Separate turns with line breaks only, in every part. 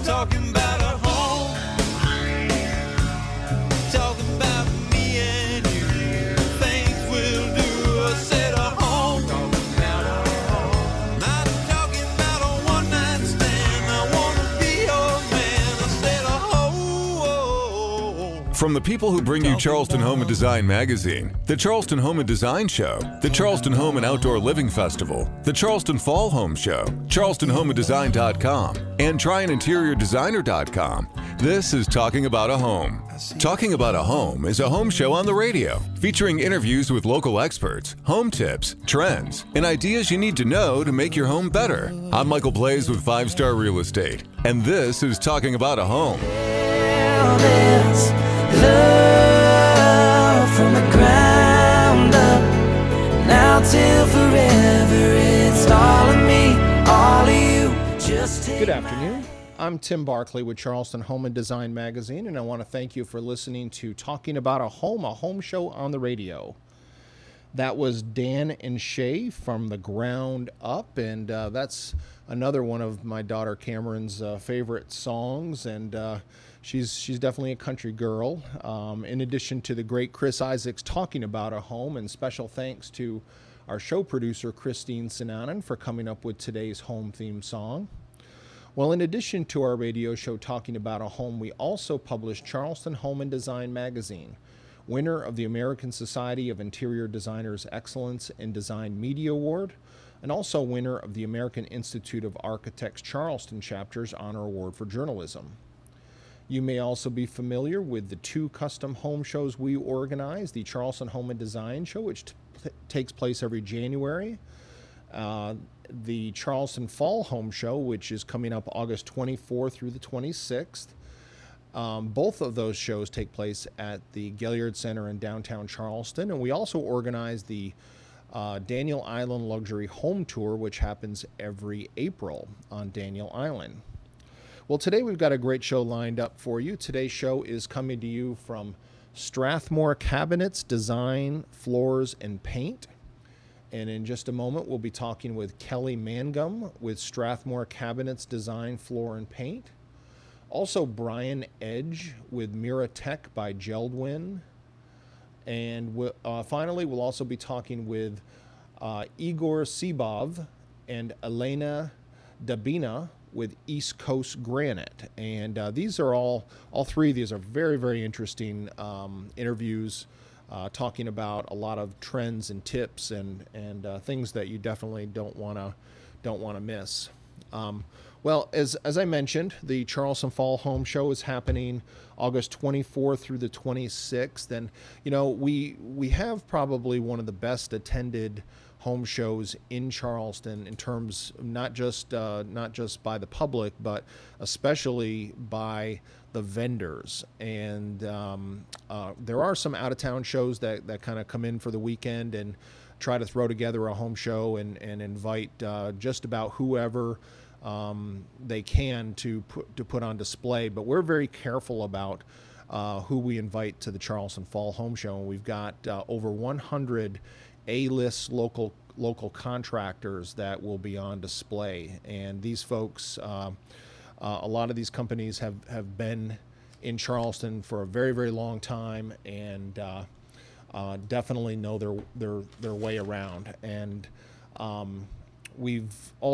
talking about a home. Talking about me and you. Things we'll do. I said a home. Talking about a home. Not talking about a one-night stand. I wanna be your man. I said a home.
From the people who bring you Charleston Home and Design Magazine, the Charleston Home and Design Show, the Charleston Home and Outdoor Living Festival, the Charleston Fall Home Show, CharlestonHomeandDesign.com, and TryAnInteriorDesigner.com. This is Talking About a Home. Talking About a Home is a home show on the radio, featuring interviews with local experts, home tips, trends, and ideas you need to know to make your home better. I'm Michael Blaze with 5 Star Real Estate, and this is Talking About a Home.
There's love from the ground up, now till forever. It's all of me, all of you. Just take
Good afternoon. I'm Tim Barkley with Charleston Home and Design Magazine, and I want to thank you for listening to Talking About a home show on the radio. That was Dan and Shay from The Ground Up, and that's another one of my daughter Cameron's favorite songs, and she's definitely a country girl. In addition to the great Chris Isaacs Talking About a Home, and special thanks to our show producer Christine Sinanan for coming up with today's home theme song. Well, in addition to our radio show Talking About a Home, we also publish Charleston Home and Design Magazine, winner of the American Society of Interior Designers Excellence in Design Media Award, and also winner of the American Institute of Architects Charleston Chapter's Honor Award for Journalism. You may also be familiar with the 2 custom home shows we organize, the Charleston Home and Design Show, which takes place every January, the Charleston Fall Home Show, which is coming up August 24th through the 26th. Both of those shows take place at the Gaillard Center in downtown Charleston, and we also organize the Daniel Island Luxury Home Tour, which happens every April on Daniel Island. Well, today we've got a great show lined up for you. Today's show is coming to you from Strathmore Cabinets, Design, Floors, and Paint. And in just a moment, we'll be talking with Kelly Mangum with Strathmore Cabinets, Design, Floor, and Paint. Also, Brian Edge with Mira Tech by Geldwin. And finally, we'll also be talking with Igor Sibov and Elena Dabina with East Coast Granite. And these are all 3 of these are very, very interesting interviews, talking about a lot of trends and tips and things that you definitely don't want to miss. Well, as I mentioned, the Charleston Fall Home Show is happening August 24th through the 26th, and we have probably one of the best attended home shows in Charleston in terms not just by the public, but especially by the vendors. And there are some out-of-town shows that kind of come in for the weekend and try to throw together a home show and invite just about whoever they can to put on display. But we're very careful about who we invite to the Charleston Fall Home Show. And we've got over 100 A-list local contractors that will be on display. And these folks, a lot of these companies have been in Charleston for a very, very long time, and definitely know their way around. And we've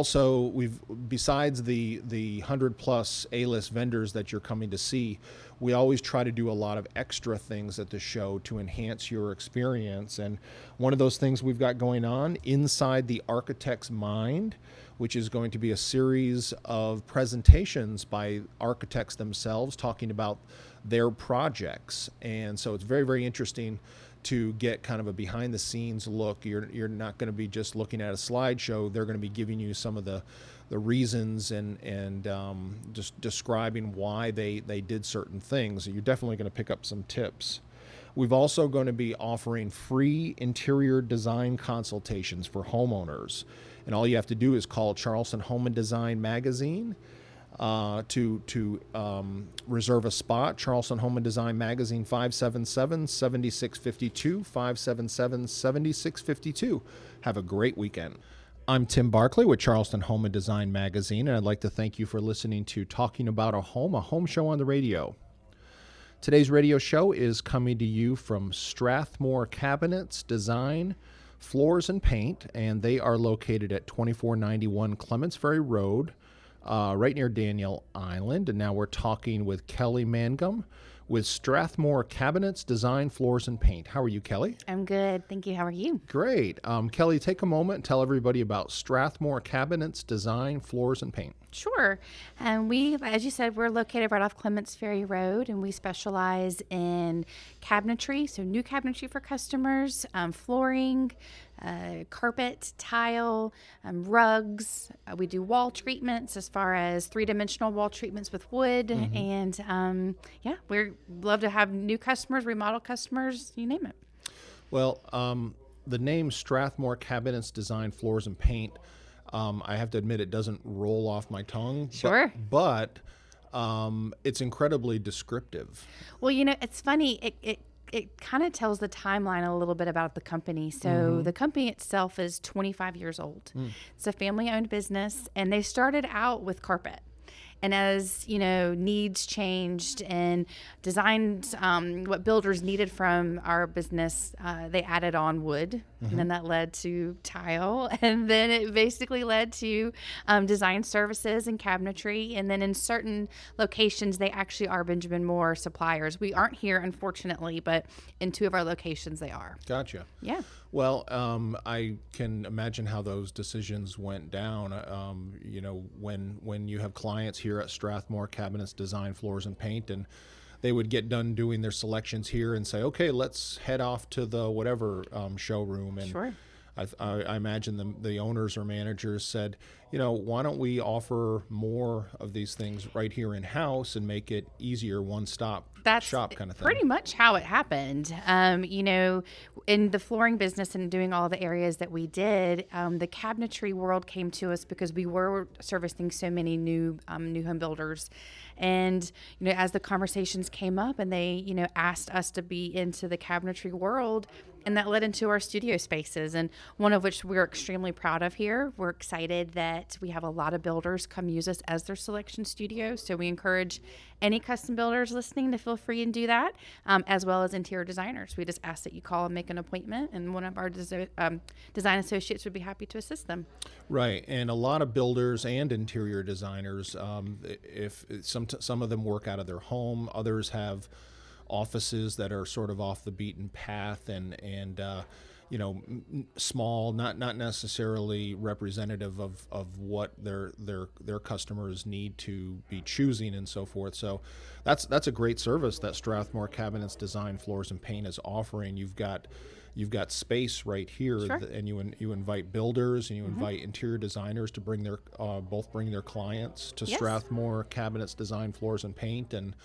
besides the 100+ A-list vendors that you're coming to see, we always try to do a lot of extra things at the show to enhance your experience. And one of those things we've got going on, Inside the Architect's Mind, which is going to be a series of presentations by architects themselves talking about their projects. And so it's very, very interesting to get kind of a behind the scenes look. You're not going to be just looking at a slideshow. They're going to be giving you some of the reasons and just describing why they did certain things. You're definitely going to pick up some tips. We've also going to be offering free interior design consultations for homeowners. And all you have to do is call Charleston Home and Design Magazine to reserve a spot. Charleston Home and Design Magazine, 577-7652, 577-7652. Have a great weekend. I'm Tim Barkley with Charleston Home and Design Magazine, and I'd like to thank you for listening to Talking About a home show on the radio. Today's radio show is coming to you from Strathmore Cabinets, Design, Floors, and Paint, and they are located at 2491 Clements Ferry Road, right near Daniel Island. And now we're talking with Kelly Mangum with Strathmore Cabinets, Design, Floors, and Paint. How are you, Kelly?
I'm good. Thank you. How are you?
Great. Kelly, take a moment and tell everybody about Strathmore Cabinets, Design, Floors, and Paint.
Sure. We, as you said, we're located right off Clements Ferry Road, and we specialize in cabinetry, so new cabinetry for customers, flooring, carpet, tile, rugs. We do wall treatments as far as three-dimensional wall treatments with wood, and we love to have new customers, remodel customers, you name it.
Well, the name Strathmore Cabinets, Design, Floors, and Paint, I have to admit it doesn't roll off my tongue.
Sure.
But it's incredibly descriptive.
Well, you know, it's funny. It kind of tells the timeline a little bit about the company. So the company itself is 25 years old. It's a family-owned business, and they started out with carpet. And as, you know, needs changed and designs, what builders needed from our business, they added on wood. And then that led to tile. And then it basically led to design services and cabinetry. And then in certain locations, they actually are Benjamin Moore suppliers. We aren't here, unfortunately, but in 2 of our locations, they are.
Gotcha.
Yeah.
Well, I can imagine how those decisions went down. You know, when you have clients here at Strathmore Cabinets, Design, Floors, and Paint, and they would get done doing their selections here and say, okay, let's head off to the whatever showroom. And
Sure.
I imagine the owners or managers said, you know, why don't we offer more of these things right here in house and make it easier, one-stop shop kind of thing.
Pretty much how it happened. You know, in the flooring business and doing all the areas that we did, the cabinetry world came to us because we were servicing so many new home builders. And, you know, as the conversations came up and they, you know, asked us to be into the cabinetry world, and that led into our studio spaces, and one of which we're extremely proud of here. We're excited that we have a lot of builders come use us as their selection studio. So we encourage any custom builders listening to feel free and do that, as well as interior designers. We just ask that you call and make an appointment, and one of our design associates would be happy to assist them.
Right, and a lot of builders and interior designers, if some of them work out of their home, others have offices that are sort of off the beaten path and you know, small, not necessarily representative of what their customers need to be choosing and so forth. So that's a great service that Strathmore Cabinets, Design, Floors, and Paint is offering. You've got space right here,
Sure.
And you invite builders and you invite interior designers to bring their bring their clients to
Yes.
Strathmore Cabinets, Design, Floors, and Paint, and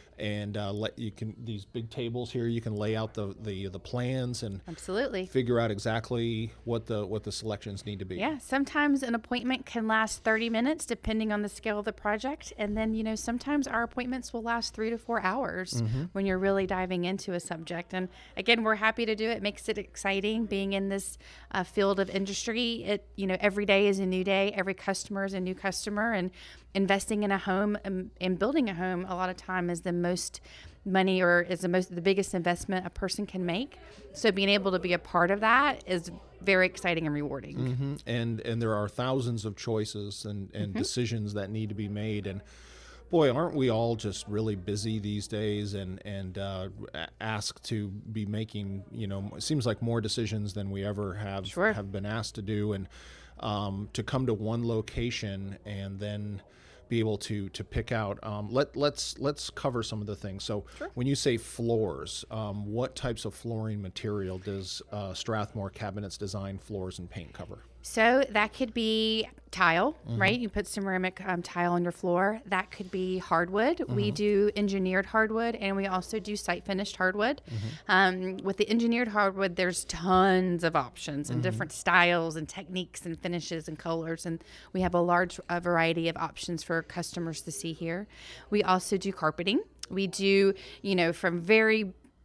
these big tables here, you can lay out the plans and
Absolutely.
figure out exactly what the selections need to be.
Yeah, sometimes an appointment can last 30 minutes depending on the scale of the project. And then, you know, sometimes our appointments will last 3 to 4 hours when you're really diving into a subject. And again, we're happy to do it. It makes it exciting being in this field of industry. You know, every day is a new day. Every customer is a new customer. And investing in a home and building a home a lot of time is the most money, or is the biggest investment a person can make. So being able to be a part of that is very exciting and rewarding.
And there are thousands of choices and decisions that need to be made. And boy, aren't we all just really busy these days and asked to be making, you know, it seems like more decisions than we ever have
Sure.
have been asked to do. And to come to one location and then be able to pick out. Let's cover some of the things. So when you say floors, what types of flooring material does Strathmore Cabinets, Design, Floors, and Paint cover?
So that could be tile, right? You put ceramic tile on your floor. That could be hardwood. We do engineered hardwood, and we also do site finished hardwood. With the engineered hardwood, there's tons of options and different styles and techniques and finishes and colors, and we have a large variety of options for customers to see here. We also do carpeting. We do, you know, from very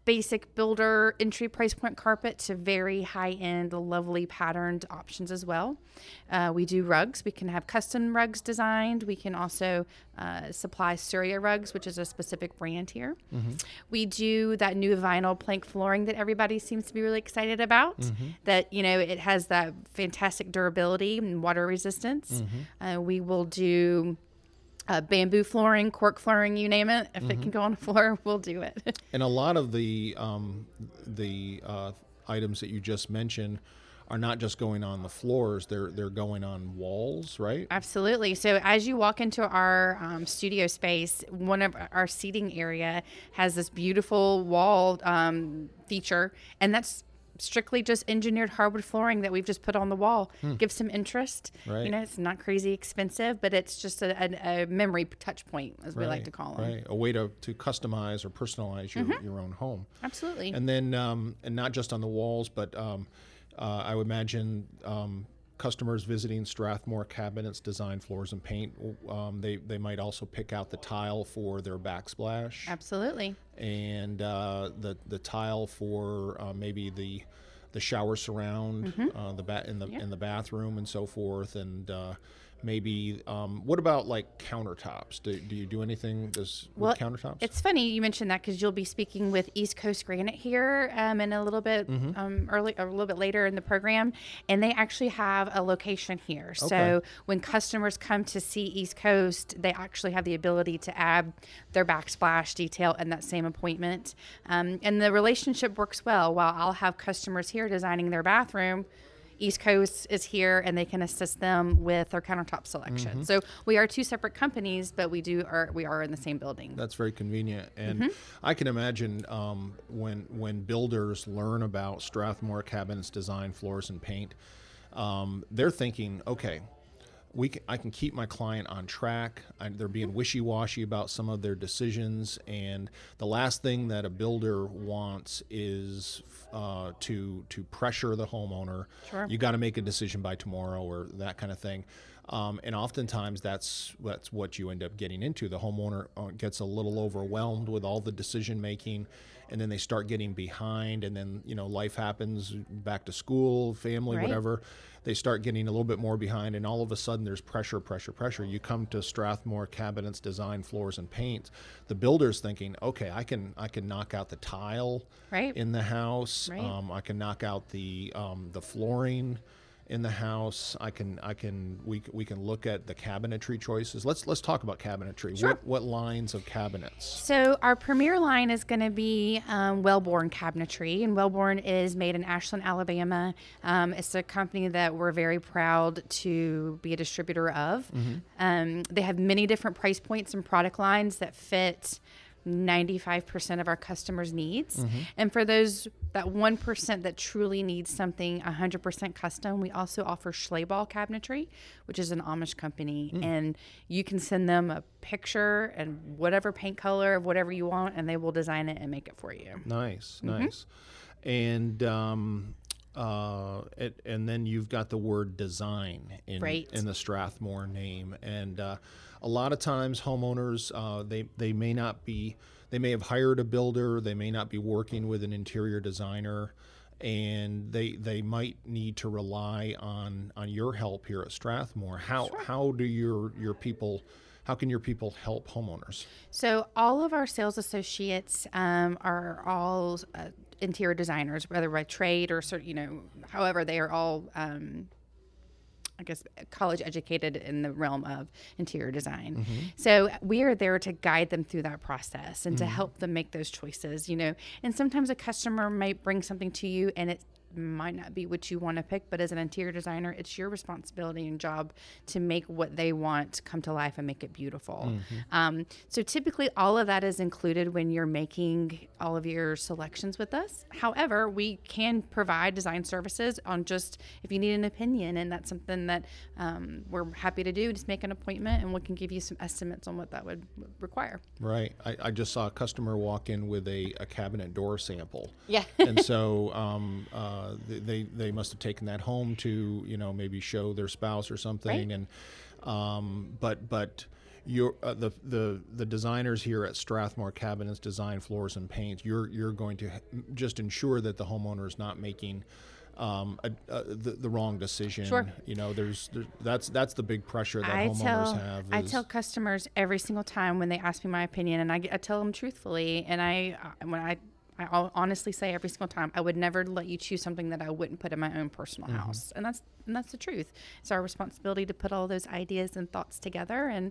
basic builder entry price point carpet to very high-end, lovely patterned options as well. We do rugs. We can have custom rugs designed. We can also supply Surya rugs, which is a specific brand here. We do that new vinyl plank flooring that everybody seems to be really excited about. That, you know, it has that fantastic durability and water resistance. We will do bamboo flooring, cork flooring, you name it. If it can go on the floor, we'll do it.
And a lot of the items that you just mentioned are not just going on the floors; they're going on walls, right?
Absolutely. So as you walk into our studio space, one of our seating area has this beautiful wall feature, and that's strictly just engineered hardwood flooring that we've just put on the wall. Give some interest.
Right.
You know, it's not crazy expensive, but it's just a memory touch point, as we like to call them.
Right, a way to customize or personalize your own home.
Absolutely.
And then, and not just on the walls, but I would imagine customers visiting Strathmore Cabinets Design Floors and Paint, they might also pick out the tile for their backsplash.
Absolutely.
And the tile for maybe the shower surround, in the bathroom and so forth, and maybe what about like countertops? Do you do anything with countertops?
It's funny you mentioned that because you'll be speaking with East Coast Granite here in a little bit a little bit later in the program, and they actually have a location here.
Okay.
So when customers come to see East Coast, they actually have the ability to add their backsplash detail in that same appointment, and the relationship works well. While I'll have customers here designing their bathroom, East Coast is here and they can assist them with their countertop selection. So we are two separate companies, but we are in the same building.
That's very convenient. And I can imagine when builders learn about Strathmore Cabinets Design Floors and Paint, they're thinking, okay, I can keep my client on track. They're being wishy-washy about some of their decisions, and the last thing that a builder wants is to pressure the homeowner.
Sure.
You got to make a decision by tomorrow, or that kind of thing. And oftentimes that's what you end up getting into. The homeowner gets a little overwhelmed with all the decision making, and then they start getting behind, and then life happens, back to school, family,
Right.
whatever. They start getting a little bit more behind, and all of a sudden there's pressure. You come to Strathmore Cabinets Design Floors and Paint. The builder's thinking, okay, I can knock out the tile
Right.
in the house.
Right.
I can knock out the flooring in the house. We can look at the cabinetry choices. Let's talk about cabinetry.
Sure.
What lines of cabinets?
So our premier line is going to be Wellborn Cabinetry, and Wellborn is made in Ashland, Alabama. It's a company that we're very proud to be a distributor of. They have many different price points and product lines that fit 95% of our customers' needs. And for that 1% that truly needs something 100% custom, we also offer Schlaball Cabinetry, which is an Amish company. And you can send them a picture and whatever paint color of whatever you want, and they will design it and make it for you.
Nice. And and then you've got the word design
Right.
in the Strathmore name, and a lot of times homeowners they may have hired a builder, they may not be working with an interior designer, and they might need to rely on your help here at Strathmore. How do your people? How can your people help homeowners?
So all of our sales associates are all interior designers, whether by trade or however, they are all college educated in the realm of interior design. So we are there to guide them through that process and to help them make those choices, and sometimes a customer might bring something to you and it might not be what you want to pick, but as an interior designer, it's your responsibility and job to make what they want come to life and make it beautiful. So typically all of that is included when you're making all of your selections with us. However, we can provide design services on just if you need an opinion, and that's something that we're happy to do. Just make an appointment and we can give you some estimates on what that would require.
Right. I just saw a customer walk in with a cabinet door sample.
Yeah.
And so they must have taken that home to maybe show their spouse or something.
Right.
And but your the designers here at Strathmore Cabinets Design Floors and Paints, you're going to just ensure that the homeowner is not making the wrong decision.
Sure.
You know, that's the big pressure that homeowners have.
I tell customers every single time when they ask me my opinion, and I tell them truthfully, and I'll honestly say every single time, I would never let you choose something that I wouldn't put in my own personal house, and that's the truth. It's our responsibility to put all those ideas and thoughts together, and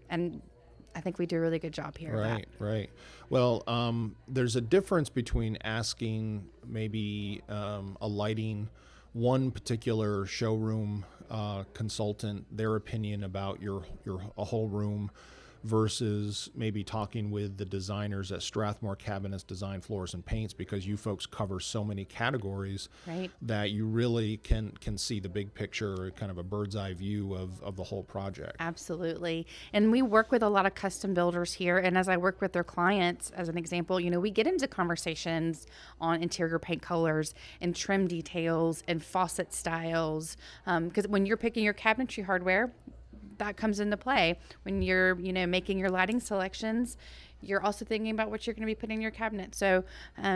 I think we do a really good job here.
Right, right. Well, there's a difference between asking maybe a lighting, one particular showroom consultant, their opinion about a whole room, versus maybe talking with the designers at Strathmore Cabinets Design Floors and Paints, because you folks cover so many categories
Right.
that you really can see the big picture, kind of a bird's eye view of the whole project.
Absolutely. And we work with a lot of custom builders here. And as I work with their clients, as an example, we get into conversations on interior paint colors and trim details and faucet styles. Because when you're picking your cabinetry hardware, that comes into play. When you're, making your lighting selections, you're also thinking about what you're going to be putting in your cabinet. So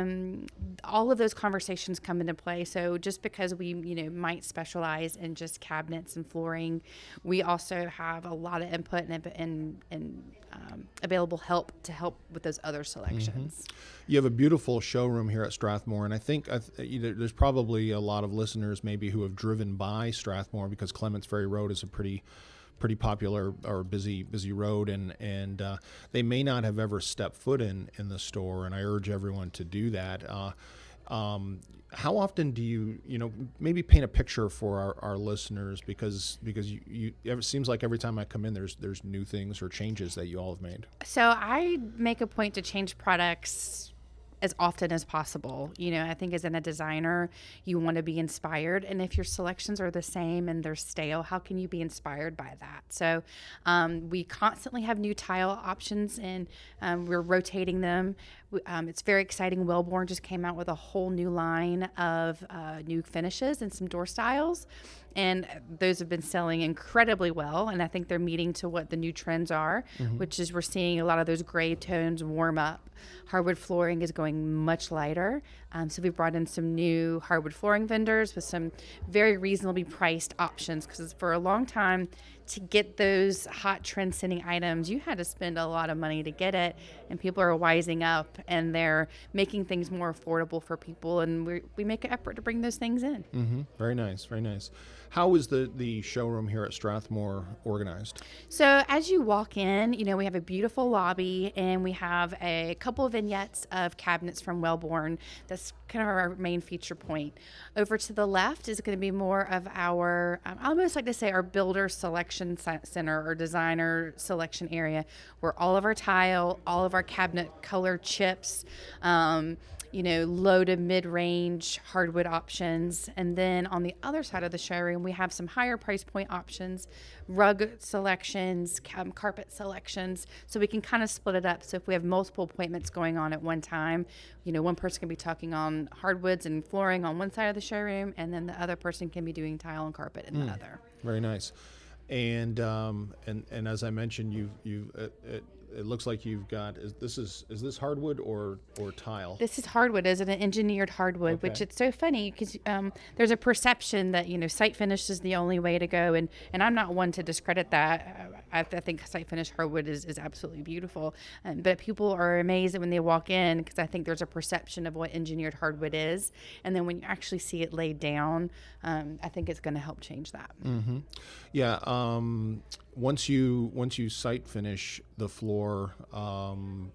all of those conversations come into play. So just because we, might specialize in just cabinets and flooring, we also have a lot of input and available help to help with those other selections.
You have a beautiful showroom here at Strathmore, and I think there's probably a lot of listeners maybe who have driven by Strathmore, because Clements Ferry Road is a pretty popular or busy road, and they may not have ever stepped foot in the store, and I urge everyone to do that. How often do you maybe paint a picture for our listeners, because it seems like every time I come in there's new things or changes that you all have made.
So I make a point to change products as often as possible. I think as a designer, you want to be inspired. And if your selections are the same and they're stale, how can you be inspired by that? So we constantly have new tile options, and we're rotating them. It's very exciting. Wellborn just came out with a whole new line of new finishes and some door styles. And those have been selling incredibly well. And I think they're meeting to what the new trends are, which is we're seeing a lot of those gray tones warm up. Hardwood flooring is going much lighter. So we've brought in some new hardwood flooring vendors with some very reasonably priced options, because for a long time, to get those hot trend-setting items, you had to spend a lot of money to get it, and people are wising up and they're making things more affordable for people, and we make an effort to bring those things in.
Very nice, very nice. How is the showroom here at Strathmore organized?
So as you walk in, we have a beautiful lobby, and we have a couple of vignettes of cabinets from Wellborn. That's kind of our main feature point. Over to the left is going to be more of our, I almost like to say our builder selection center or designer selection area, where all of our tile, all of our cabinet color chips, low to mid-range hardwood options. And then on the other side of the showroom, we have some higher price point options, rug selections, carpet selections, so we can kind of split it up. So if we have multiple appointments going on at one time, one person can be talking on hardwoods and flooring on one side of the showroom, and then the other person can be doing tile and carpet in the other.
Very nice. And as I mentioned, it looks like you've got, is this hardwood or tile?
This is hardwood, is it an engineered hardwood,
Okay.
which it's so funny because there's a perception that, site finish is the only way to go. And I'm not one to discredit that. I think site finish hardwood is absolutely beautiful. But people are amazed when they walk in, because I think there's a perception of what engineered hardwood is. And then when you actually see it laid down, I think it's going to help change that.
Yeah. Once you site finish the floor, I'm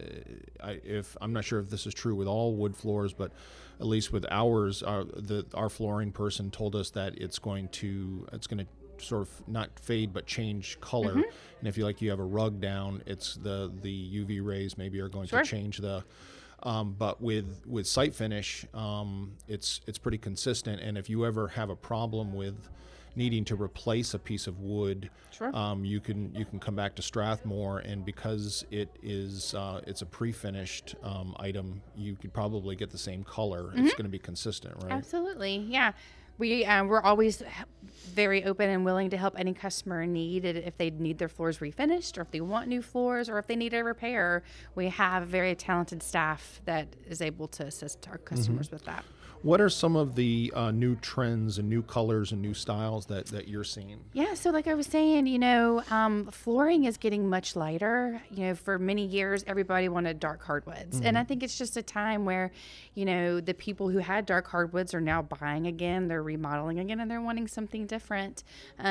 not sure if this is true with all wood floors, but at least with ours, our flooring person told us that it's going to sort of not fade but change color. And if you have a rug down, it's the UV rays maybe are going to change the. But with site finish, it's pretty consistent. And if you ever have a problem with needing to replace a piece of wood, you can come back to Strathmore, and because it's a pre-finished item, you could probably get the same color. It's going to be consistent, right?
Absolutely, yeah. We're always very open and willing to help any customer in need if they need their floors refinished, or if they want new floors, or if they need a repair. We have very talented staff that is able to assist our customers with that.
What are some of the new trends and new colors and new styles that you're seeing?
Yeah, so like I was saying, flooring is getting much lighter. For many years, everybody wanted dark hardwoods. And I think it's just a time where, the people who had dark hardwoods are now buying again, they're remodeling again, and they're wanting something different.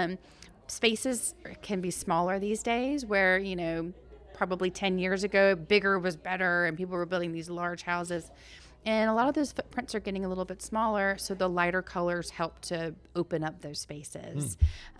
Spaces can be smaller these days where, probably 10 years ago, bigger was better and people were building these large houses. And a lot of those footprints are getting a little bit smaller, so the lighter colors help to open up those spaces.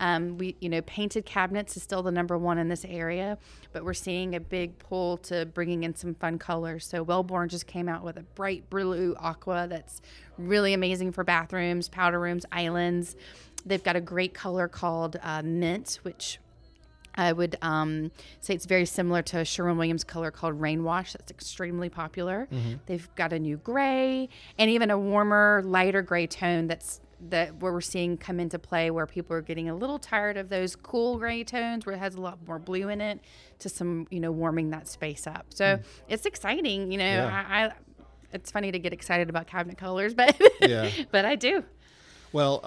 Painted cabinets is still the number one in this area, but we're seeing a big pull to bringing in some fun colors. So Wellborn just came out with a bright blue aqua that's really amazing for bathrooms, powder rooms, islands. They've got a great color called Mint, which I would say it's very similar to a Sherwin-Williams color called Rainwash. That's extremely popular. They've got a new gray and even a warmer, lighter gray tone where we're seeing come into play, where people are getting a little tired of those cool gray tones where it has a lot more blue in it, to some, warming that space up. So it's exciting. It's funny to get excited about cabinet colors, but but I do.
Well,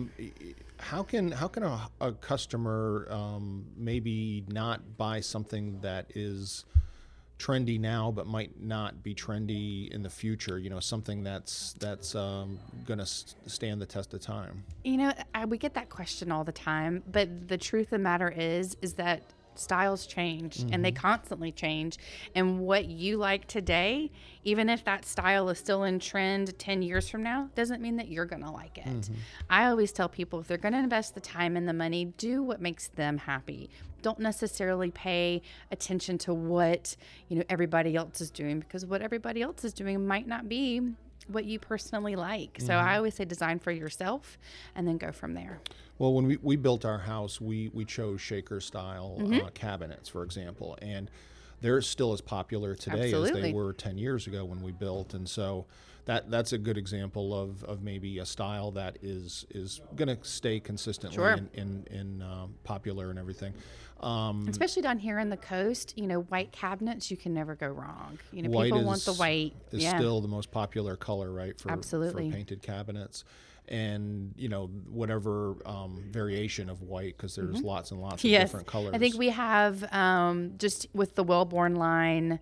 how can a customer maybe not buy something that is trendy now but might not be trendy in the future? Something that's going to stand the test of time.
We get that question all the time, but the truth of the matter is that styles change and they constantly change, and what you like today, even if that style is still in trend 10 years from now, doesn't mean that you're gonna like it. I always tell people, if they're gonna invest the time and the money, do what makes them happy. Don't necessarily pay attention to what everybody else is doing, because what everybody else is doing might not be what you personally like. So I always say design for yourself and then go from there.
Well, when we built our house, we chose shaker style cabinets, for example, and they're still as popular today as they were 10 years ago when we built. And so that's a good example of maybe a style that is going to stay consistently in popular and everything.
Especially down here in the coast, white cabinets, you can never go wrong.
White
people want the white.
Is still the most popular color, right? For painted cabinets. And whatever variation of white, because there's lots and lots of different colors.
I think we have just with the Wellborn line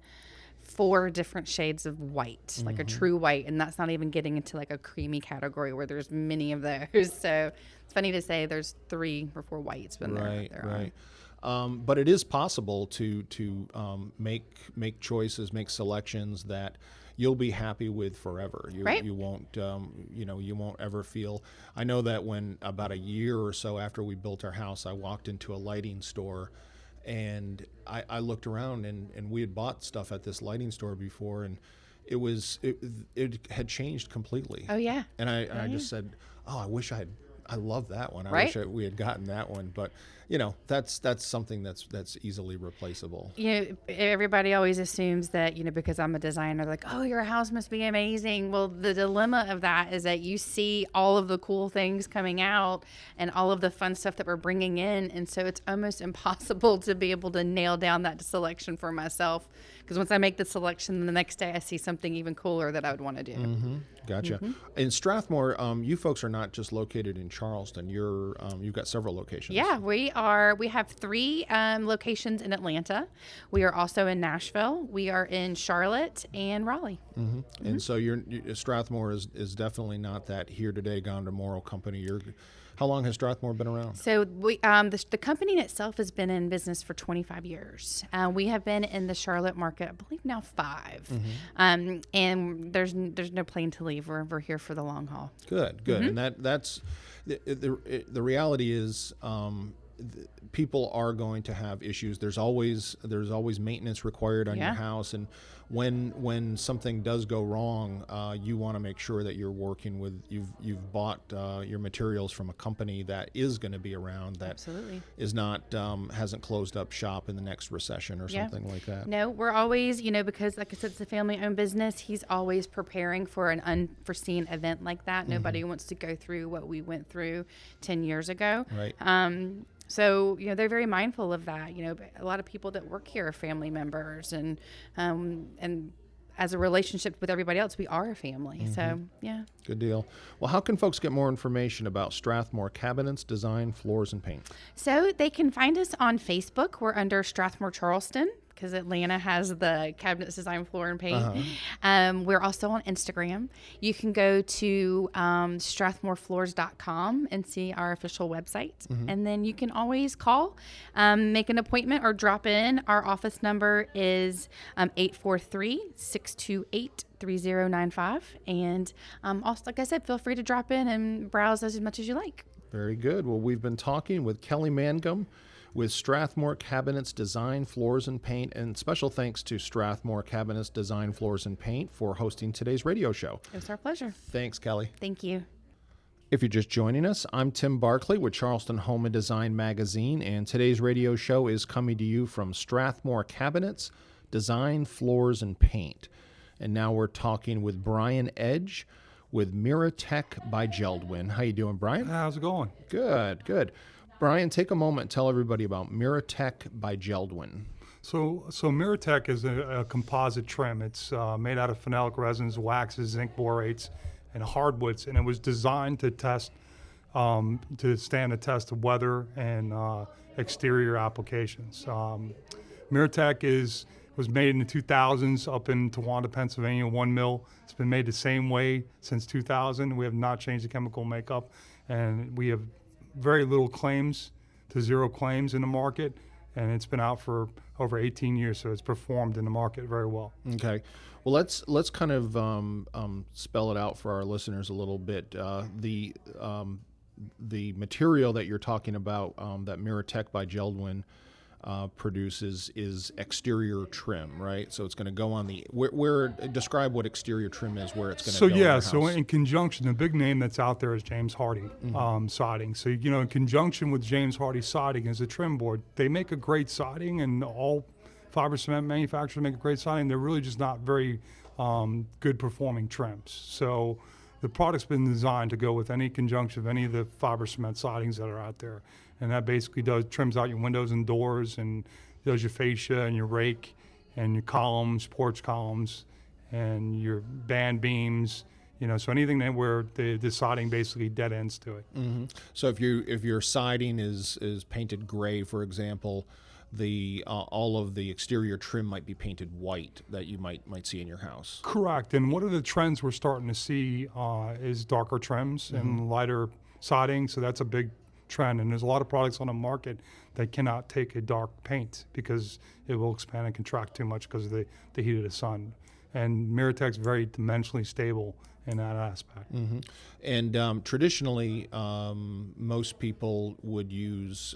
4 different shades of white, like a true white, and that's not even getting into like a creamy category where there's many of those. So it's funny to say there's 3 or 4 whites when they're on.
But it is possible to make choices, make selections that you'll be happy with forever. You won't, you won't ever feel. I know that when about a year or so after we built our house, I walked into a lighting store, and I looked around, and we had bought stuff at this lighting store before, and it had changed completely.
Oh yeah.
And I just said, oh, I love that one. I wish we had gotten that one, but that's something that's easily replaceable.
Everybody always assumes that, because I'm a designer, like, oh, your house must be amazing. Well, the dilemma of that is that you see all of the cool things coming out and all of the fun stuff that we're bringing in. And so it's almost impossible to be able to nail down that selection for myself. Because once I make the selection, the next day I see something even cooler that I would want to do.
Gotcha. In Strathmore, you folks are not just located in Charleston. You've got several locations.
Yeah, we have 3 locations in Atlanta. We are also in Nashville. We are in Charlotte and Raleigh.
And so Strathmore is definitely not that here today, gone tomorrow company. How long has Strathmore been around?
So the company in itself has been in business for 25 years. We have been in the Charlotte market, I believe now 5. And there's no plan to leave. We're here for the long haul.
Good. And that's the reality is people are going to have issues. There's always maintenance required on your house, and when something does go wrong, you want to make sure that you're working with you've bought your materials from a company that is going to be around, that
Absolutely.
is not hasn't closed up shop in the next recession or something like that.
No, we're always, because like I said, it's a family-owned business. He's always preparing for an unforeseen event like that. Nobody wants to go through what we went through 10 years ago.
Right.
So, they're very mindful of that. A lot of people that work here are family members, and as a relationship with everybody else, we are a family. So, yeah.
Good deal. Well, how can folks get more information about Strathmore Cabinets, Design, Floors, and Paint?
So they can find us on Facebook. We're under Strathmore Charleston, because Atlanta has the Cabinets, Design, Floor, and Paint. We're also on Instagram. You can go to strathmorefloors.com and see our official website. And then you can always call, make an appointment, or drop in. Our office number is 843-628-3095. And also, like I said, feel free to drop in and browse as much as you like.
Very good. Well, we've been talking with Kelly Mangum with Strathmore Cabinets, Design, Floors, and Paint. And special thanks to Strathmore Cabinets, Design, Floors, and Paint for hosting today's radio show.
It was our pleasure.
Thanks, Kelly.
Thank you.
If you're just joining us, I'm Tim Barkley with Charleston Home and Design Magazine, and today's radio show is coming to you from Strathmore Cabinets, Design, Floors, and Paint. And now we're talking with Brian Edge with Miratech by JELD-WEN. How you doing, Brian?
How's it going?
Good, good. Brian, take a moment and tell everybody about Miratech by JELD-WEN.
So Miratech is a composite trim. It's made out of phenolic resins, waxes, zinc borates, and hardwoods, and it was designed to to stand the test of weather and exterior applications. Miratech was made in the 2000s up in Towanda, Pennsylvania, one mill. It's been made the same way since 2000. We have not changed the chemical makeup, and we have very little claims to zero claims in the market, and it's been out for over 18 years, so it's performed in the market very well.
Okay. Well, let's kind of spell it out for our listeners a little bit. The material that you're talking about that Miratech by JELD-WEN produces is exterior trim, right? So it's going to go on the where describe what exterior trim is, where it's going to go.
So yeah, so in conjunction, the big name that's out there is James Hardie siding. So in conjunction with James Hardie siding as a trim board, they make a great siding, and all fiber cement manufacturers make a great siding. They're really just not very good performing trims. So the product's been designed to go with any conjunction of any of the fiber cement sidings that are out there. And that basically trims out your windows and doors, and does your fascia and your rake and your columns, porch columns, and your band beams. So anything that where the siding basically dead ends to it.
Mm-hmm. So if your siding is painted gray, for example, all of the exterior trim might be painted white that you might see in your house.
Correct. And one of the trends we're starting to see is darker trims and lighter siding. So that's a big trend, and there's a lot of products on the market that cannot take a dark paint because it will expand and contract too much because of the heat of the sun. And Miratech's very dimensionally stable in that aspect.
Mm-hmm. And traditionally, most people would use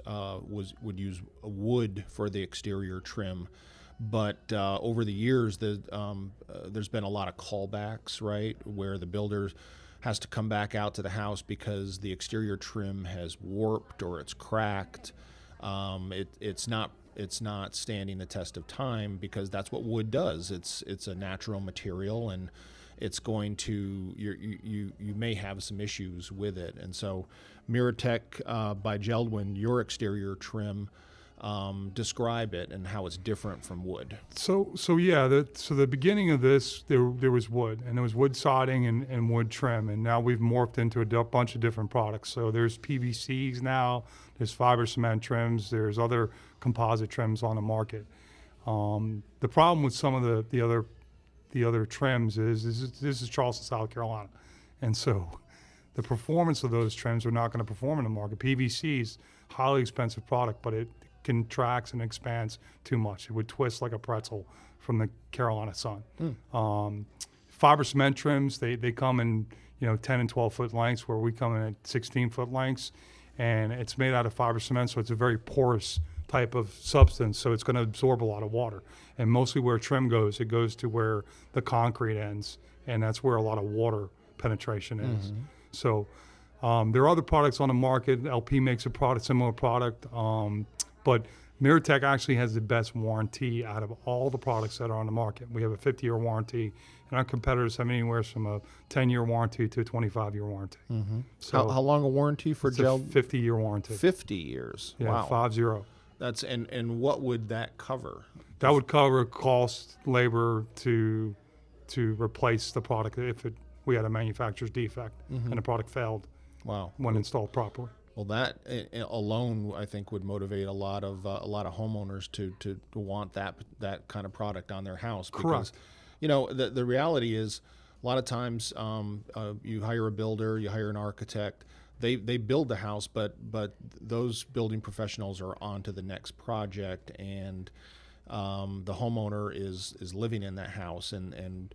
wood for the exterior trim, but over the years, there's been a lot of callbacks, right, where the builders has to come back out to the house because the exterior trim has warped or it's cracked. It's not standing the test of time because that's what wood does. It's a natural material, and it's going to you may have some issues with it. And so Miratech by JELD-WEN, your exterior trim, describe it and how it's different from wood.
So the beginning of this, there was wood, and there was wood siding and wood trim, and now we've morphed into a bunch of different products. So there's PVCs now, there's fiber cement trims, there's other composite trims on the market. The problem with some of the other trims is this is Charleston, South Carolina, and so the performance of those trims are not going to perform in the market. PVC is a highly expensive product, but it contracts and expands too much. It would twist like a pretzel from the Carolina sun. Fiber cement trims, they come in 10 and 12 foot lengths, where we come in at 16 foot lengths, and it's made out of fiber cement, so it's a very porous type of substance, so it's going to absorb a lot of water. And mostly where trim goes, it goes to where the concrete ends, and that's where a lot of water penetration is. So there are other products on the market. LP makes a product, similar product, but Miratec actually has the best warranty out of all the products that are on the market. We have a 50-year warranty, and our competitors have anywhere from a 10-year warranty to a 25-year warranty. So
How long a warranty for
it's a
gel?
50-year warranty.
50 years.
Yeah,
Wow.
50.
That's and what would that cover?
That would cover cost, labor to replace the product if we had a manufacturer's defect and the product failed
Wow.
when installed properly.
Well, that alone, I think, would motivate a lot of homeowners to want that kind of product on their house. Because,
Correct.
you know, the reality is, a lot of times you hire a builder, you hire an architect. They build the house, but those building professionals are on to the next project, and the homeowner is living in that house, and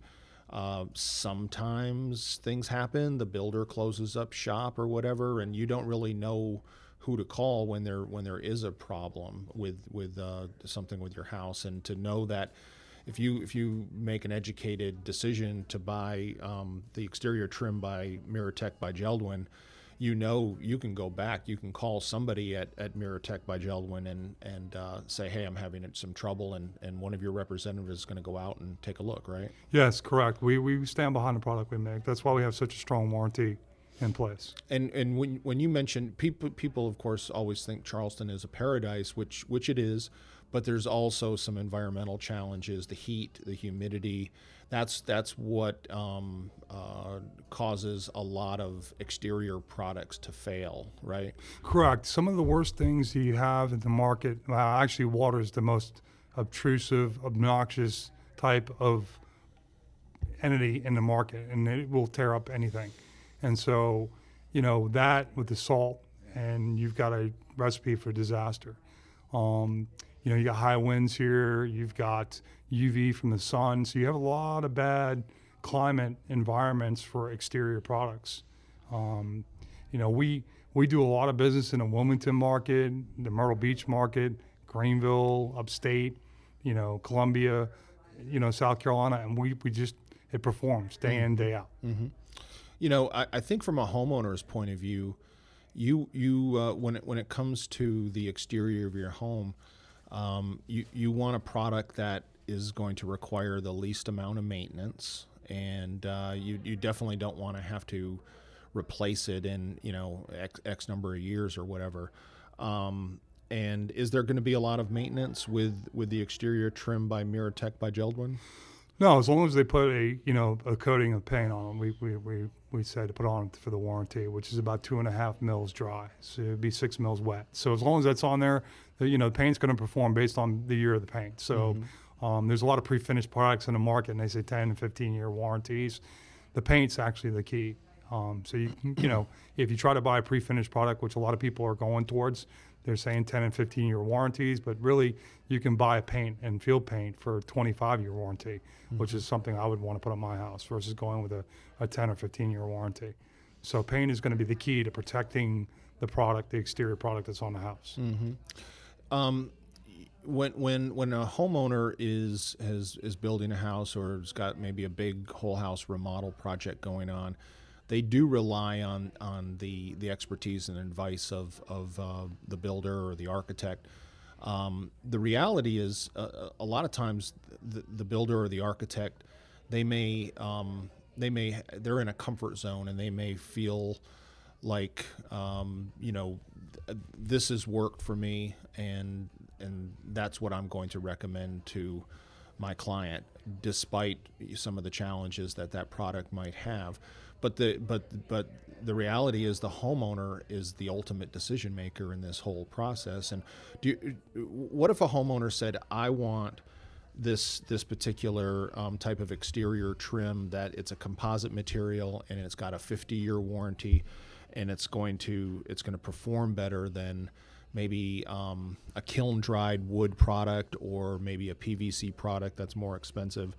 sometimes things happen. The builder closes up shop or whatever, and you don't really know who to call when there is a problem with something with your house. And to know that if you make an educated decision to buy the exterior trim by Miratec by Geldwin, you know you can go back. You can call somebody at Miratec by Geldwin and say, hey, I'm having some trouble, and one of your representatives is going to go out and take a look, right?
Yes, correct. We stand behind the product we make. That's why we have such a strong warranty in place.
And when you mention people of course always think Charleston is a paradise, which it is, but there's also some environmental challenges: the heat, the humidity. That's what causes a lot of exterior products to fail, right?
Correct. Some of the worst things you have in the market, actually water is the most obtrusive, obnoxious type of entity in the market, and it will tear up anything. And so, you know, that with the salt, and you've got a recipe for disaster. You know, you got high winds here, you've got UV from the sun, so you have a lot of bad climate environments for exterior products. You know, we do a lot of business in the Wilmington market, the Myrtle Beach market, Greenville, upstate, you know, Columbia, you know, South Carolina, and we just, it performs day in, day out.
You know, I think from a homeowner's point of view, you when it comes to the exterior of your home, you want a product that is going to require the least amount of maintenance, and you definitely don't want to have to replace it in, you know, X number of years or whatever. And is there going to be a lot of maintenance with the exterior trim by Miratec by Geldwin?
No, as long as they put a coating of paint on them, we said to put on for the warranty, which is about 2.5 mils dry, so it'd be 6 mils wet. So as long as that's on there, the paint's going to perform based on the year of the paint. So there's a lot of pre-finished products in the market, and they say 10 and 15-year warranties. The paint's actually the key. So you know, if you try to buy a pre-finished product, which a lot of people are going towards, they're saying 10 and 15-year warranties, but really you can buy a paint and field paint for a 25-year warranty, which is something I would want to put on my house versus going with a 10 or 15-year warranty. So paint is going to be the key to protecting the product, the exterior product that's on the house.
When a homeowner is building a house or has got maybe a big whole house remodel project going on, they do rely on the expertise and advice of the builder or the architect. The reality is a lot of times the builder or the architect, they're in a comfort zone, and they may feel like this has worked for me, and that's what I'm going to recommend to my client, despite some of the challenges that product might have. But the reality is the homeowner is the ultimate decision maker in this whole process. And what if a homeowner said, I want this particular type of exterior trim, that it's a composite material and it's got a 50-year warranty, and it's going to perform better than maybe a kiln dried wood product or maybe a PVC product that's more expensive.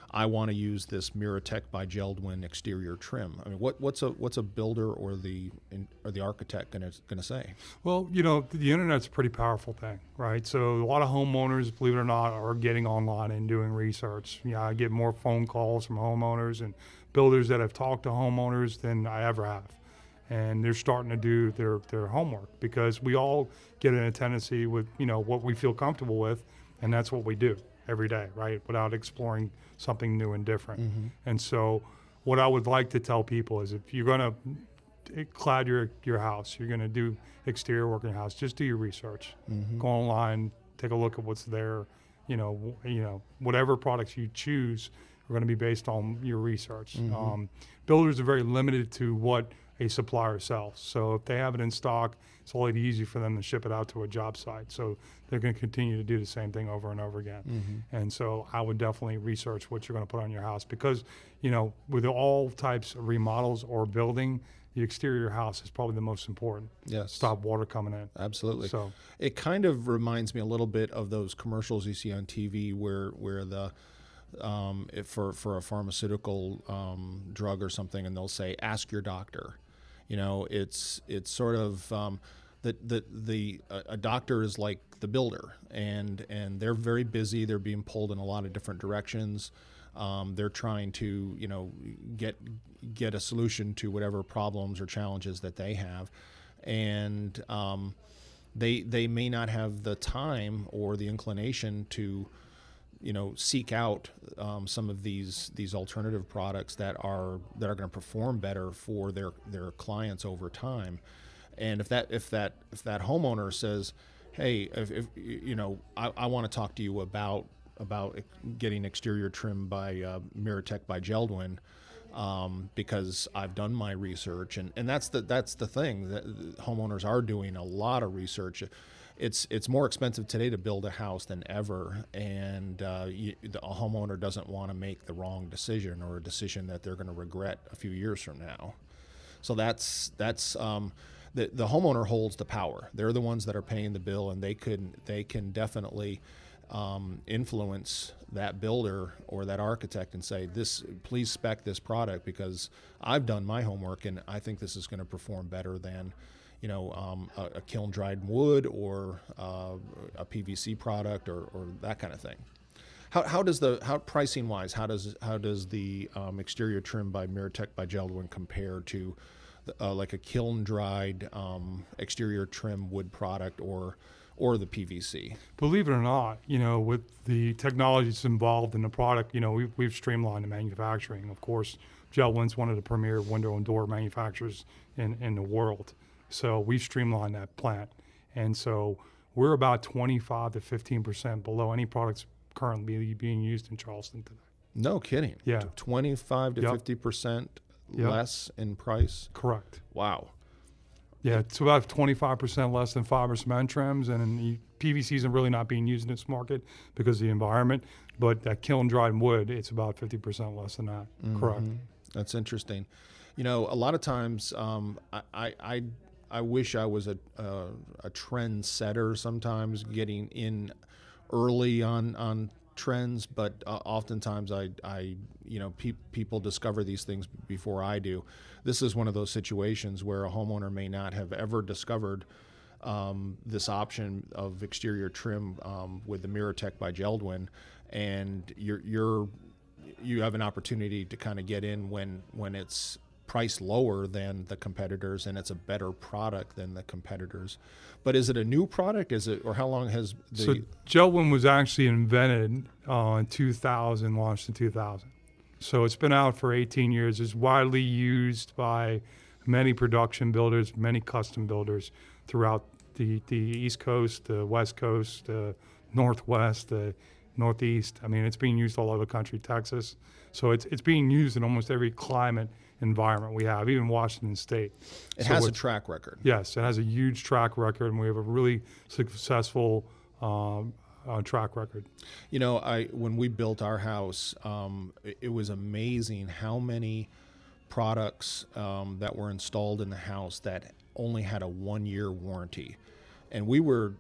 I want to use this Miratech by Geldwin exterior trim. I mean, what's a builder or the architect gonna say?
Well, the internet's a pretty powerful thing, right? So a lot of homeowners, believe it or not, are getting online and doing research. I get more phone calls from homeowners and builders that have talked to homeowners than I ever have. And they're starting to do their homework, because we all get in a tendency with, what we feel comfortable with, and that's what we do every day, right? Without exploring something new and different.
Mm-hmm.
And so what I would like to tell people is, if you're going to clad your house, you're going to do exterior work in your house, just do your research.
Mm-hmm.
Go online, take a look at what's there. Whatever products you choose are going to be based on your research.
Mm-hmm.
Builders are very limited to what a supplier sells. So if they have it in stock, it's a lot easier for them to ship it out to a job site. So they're going to continue to do the same thing over and over again.
Mm-hmm.
And so I would definitely research what you're going to put on your house, because, with all types of remodels or building, the exterior of your house is probably the most important.
Yes.
Stop water coming in.
Absolutely.
So
it kind of reminds me a little bit of those commercials you see on TV where the for a pharmaceutical drug or something, and they'll say, "Ask your doctor." It's sort of a doctor is like the builder, and they're very busy. They're being pulled in a lot of different directions. They're trying to get a solution to whatever problems or challenges that they have, and they may not have the time or the inclination to seek out some of these alternative products that are going to perform better for their clients over time. And if that homeowner says, "Hey, if I want to talk to you about getting exterior trim by Miratech by Geldwin, because I've done my research," and that's the thing, that homeowners are doing a lot of research. It's more expensive today to build a house than ever, and a homeowner doesn't want to make the wrong decision, or a decision that they're going to regret a few years from now. So that's the homeowner holds the power. They're the ones that are paying the bill, and they can definitely influence that builder or that architect and say, please spec this product, because I've done my homework and I think this is going to perform better than a kiln dried wood or a PVC product or that kind of thing. How pricing wise, how does the exterior trim by Miratech by Geldwin compare to like a kiln dried exterior trim wood product or the PVC?
Believe it or not, with the technologies involved in the product, we've streamlined the manufacturing. Of course, Geldwin's one of the premier window and door manufacturers in the world. So we've streamlined that plant. And so we're about 25 to 15% below any products currently being used in Charleston today.
No kidding.
Yeah.
25 to 50% less in price?
Correct.
Wow.
Yeah, it's about 25% less than fiber cement trims, and PVCs are really not being used in this market because of the environment. But that kiln dried wood, it's about 50% less than that. Mm-hmm. Correct.
That's interesting. A lot of times, I wish I was a trend setter sometimes, getting in early on trends, but oftentimes people discover these things before I do. This is one of those situations where a homeowner may not have ever discovered this option of exterior trim with the Miratech by Geldwin, and you have an opportunity to kind of get in when it's priced lower than the competitors, and it's a better product than the competitors. But is it a new product? Or how long has the...
So Geldwin was actually invented in 2000, launched in 2000. So it's been out for 18 years. It's widely used by many production builders, many custom builders throughout the East Coast, the West Coast, the Northwest, the Northeast. I mean, it's being used all over the country, Texas. So it's being used in almost every climate environment we have, even Washington State.
It has a track record.
Yes, it has a huge track record, and we have a really successful track record.
When we built our house, it was amazing how many products that were installed in the house that only had a 1-year warranty. and we were,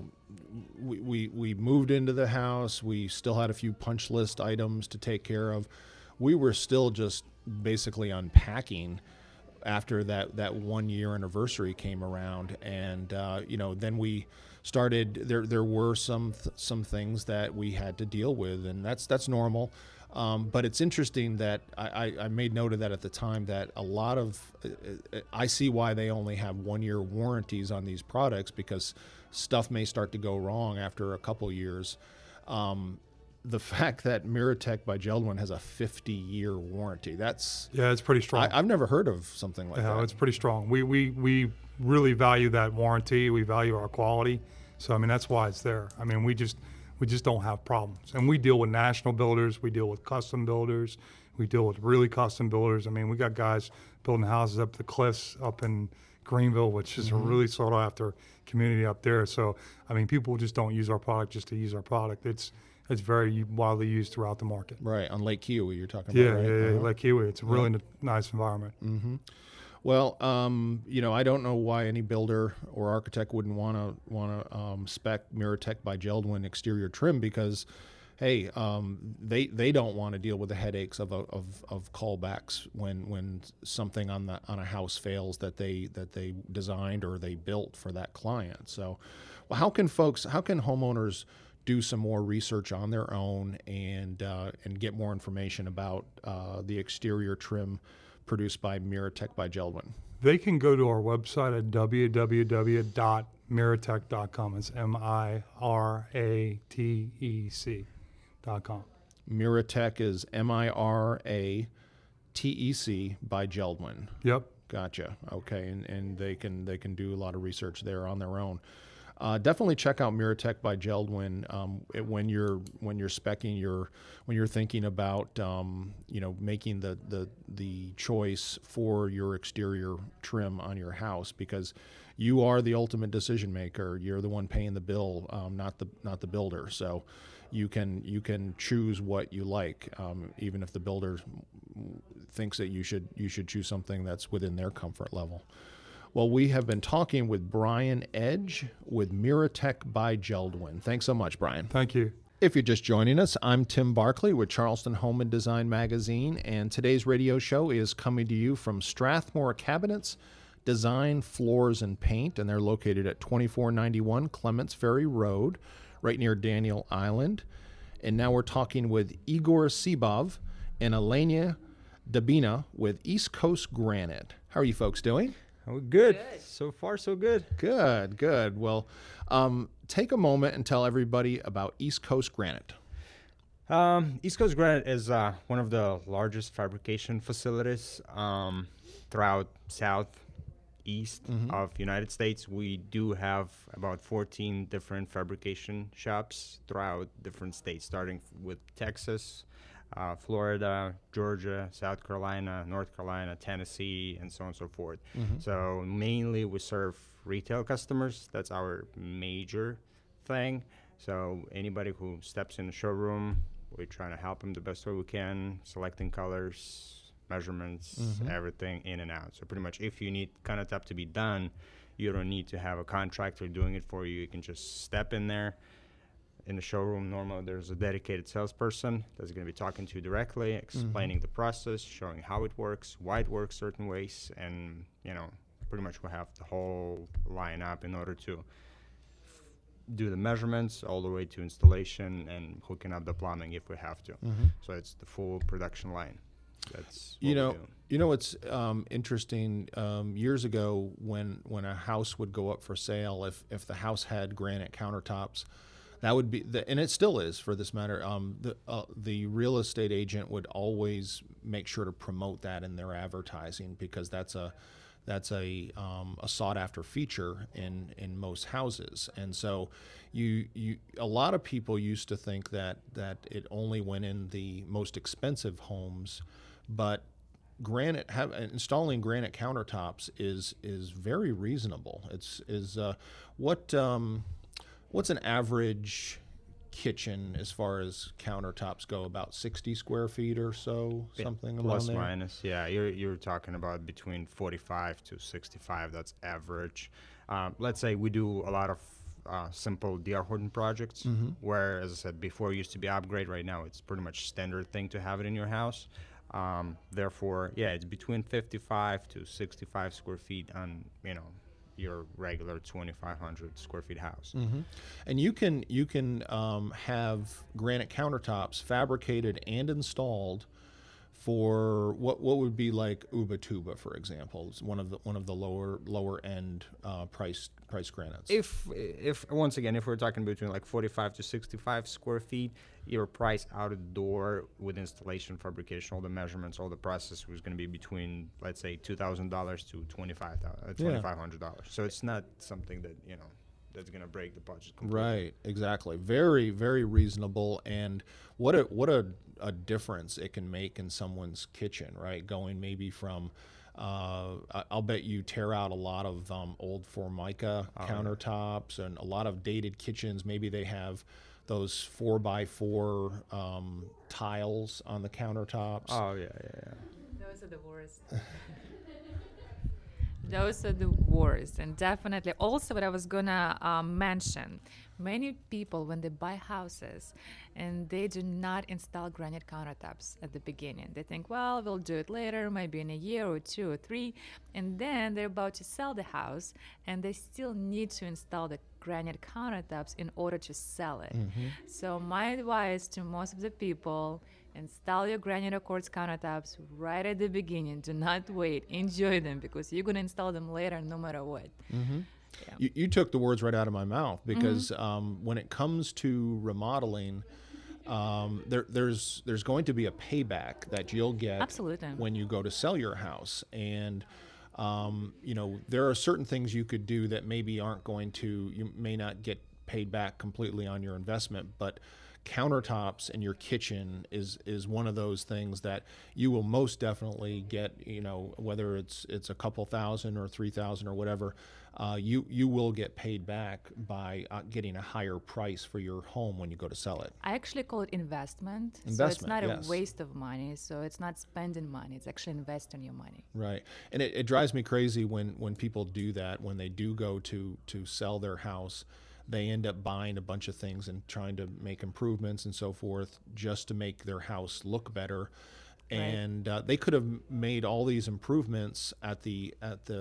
we moved into the house. We still had a few punch list items to take care of. We were still just basically unpacking after that 1 year anniversary came around, and then we started. There were some things that we had to deal with, and that's normal. But it's interesting that I made note of that at the time, that a lot of I see why they only have 1 year warranties on these products, because stuff may start to go wrong after a couple years. The fact that Miratech by JELD-WEN has a 50-year warranty,
it's pretty strong.
I've never heard of something like that.
It's pretty strong. We really value that warranty. We value our quality. So, I mean, that's why it's there. I mean, we just don't have problems. And we deal with national builders. We deal with custom builders. We deal with really custom builders. I mean, we got guys building houses up the cliffs up in Greenville, which is a really sought after community up there. So, I mean, people just don't use our product just to use our product. It's very widely used throughout the market.
Right, on Lake Kiwi you're talking about, right?
Yeah, Lake Kiwi. It's a really nice environment.
Mm-hmm. Well, I don't know why any builder or architect wouldn't want to spec Miratech by JELD-WEN exterior trim, because, hey, they don't want to deal with the headaches of callbacks when something on a house fails that they designed or they built for that client. So, well, how can homeowners do some more research on their own and get more information about the exterior trim produced by Miratech by JELD-WEN?
They can go to our website at www.miratech.com. It's miratec.com.
Miratech is MIRATEC by JELD-WEN.
Yep.
Gotcha. Okay, and they can do a lot of research there on their own. Definitely check out Miratech by JELD-WEN when you're speccing when you're thinking about making the choice for your exterior trim on your house, because you are the ultimate decision maker. You're the one paying the bill, not the builder. So you can choose what you like, even if the builder thinks that you should choose something that's within their comfort level. Well, we have been talking with Brian Edge with Miratech by JELD-WEN. Thanks so much, Brian.
Thank you.
If you're just joining us, I'm Tim Barkley with Charleston Home and Design Magazine, and today's radio show is coming to you from Strathmore Cabinets, Design, Floors, and Paint, and they're located at 2491 Clements Ferry Road, right near Daniel Island. And now we're talking with Igor Sibov and Elena Dabina with East Coast Granite. How are you folks doing?
Oh, good. So far, so good.
Good. Well, take a moment and tell everybody about East Coast Granite.
East Coast Granite is one of the largest fabrication facilities throughout southeast of United States. We do have about 14 different fabrication shops throughout different states, starting with Texas, Florida, Georgia, South Carolina, North Carolina, Tennessee, and so on and so forth. So mainly we serve retail customers. That's our major thing. So anybody who steps in the showroom, we're trying to help them the best way we can, selecting colors, measurements, everything in and out. So pretty much if you need countertop to be done, you don't need to have a contractor doing it for you. You can just step in there. In the showroom, normally there's a dedicated salesperson that's going to be talking to you directly, explaining the process, showing how it works, why it works certain ways, and pretty much we'll have the whole line up in order to do the measurements all the way to installation and hooking up the plumbing if we have to. So it's the full production line. That's what we do.
It's interesting. Years ago, when a house would go up for sale, if the house had granite countertops, that would be, and it still is for this matter, the real estate agent would always make sure to promote that in their advertising, because that's a sought after feature in most houses. And so a lot of people used to think that it only went in the most expensive homes, but installing granite countertops is very reasonable. What's an average kitchen as far as countertops go? About 60 square feet or so, something around
plus
there?
minus. Yeah, you're talking about between 45 to 65. That's average. Let's say we do a lot of simple DR Horton projects, where, as I said before, it used to be upgrade. Right now, it's pretty much standard thing to have it in your house. Therefore, yeah, it's between 55 to 65 square feet on, your regular 2,500 square feet house.
And you can have granite countertops fabricated and installed for what would be like Ubatuba, for example. It's one of the lower end price granites.
If once again, if we're talking between like 45 to 65 square feet, your price out of the door with installation, fabrication, all the measurements, all the process was going to be between, let's say, $2,000 to $2,500. So it's not something that that's going to break the budget completely.
Right, exactly. Very, very reasonable, and what a difference it can make in someone's kitchen, right? Going maybe from, I'll bet you tear out a lot of old Formica countertops and a lot of dated kitchens. Maybe they have those 4x4 tiles on the countertops.
Oh, yeah.
Those are the worst. Those are the worst, and definitely also what I was gonna mention, many people when they buy houses and they do not install granite countertops at the beginning, they think, well, we'll do it later, maybe in a year or 2 or 3, and then they're about to sell the house and they still need to install the granite countertops in order to sell it. So my advice to most of the people, install your granite or quartz countertops right at the beginning. Do not wait. Enjoy them, because you're going to install them later no matter what.
You took the words right out of my mouth, because when it comes to remodeling, there's going to be a payback that you'll get
Absolutely.
when you go to sell your house. And there are certain things you could do that maybe you may not get paid back completely on your investment, but countertops in your kitchen is one of those things that you will most definitely get, whether it's a couple thousand or 3,000 or whatever, you will get paid back by getting a higher price for your home when you go to sell it.
I actually call it investment. So it's
Investment,
not
yes.
a waste of money. So it's not spending money. It's actually investing your money.
Right. And it drives me crazy when people do that, when they do go to sell their house. They end up buying a bunch of things and trying to make improvements and so forth just to make their house look better.
Right.
And they could have made all these improvements at the